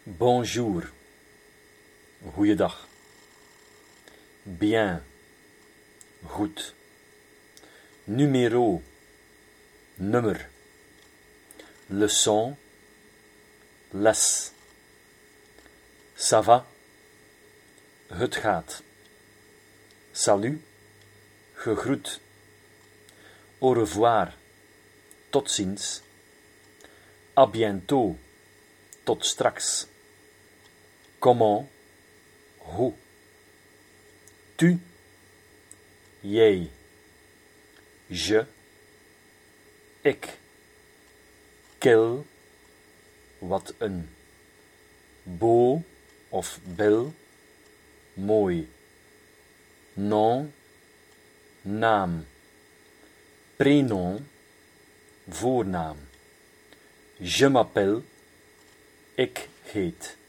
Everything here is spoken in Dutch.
Bonjour, goeiedag. Bien, goed. Numéro, nummer. Leçon, les. Ça va, het gaat. Salut, gegroet. Au revoir, tot ziens. À bientôt, tot straks. Comment, hoe. Tu, jij. Je, ik. Quel, wat een. Beau of bel, mooi. Nom, naam. Prénom, voornaam. Je m'appelle, ik heet.